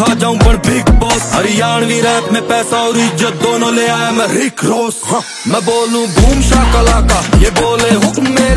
खा जाऊं पर बिग बॉस। हरियाणवी रैप में पैसा और इज्जत दोनों ले आया मैं रिक रॉस। मैं बोलूं बूम शाकलाका, ये बोले हुक्म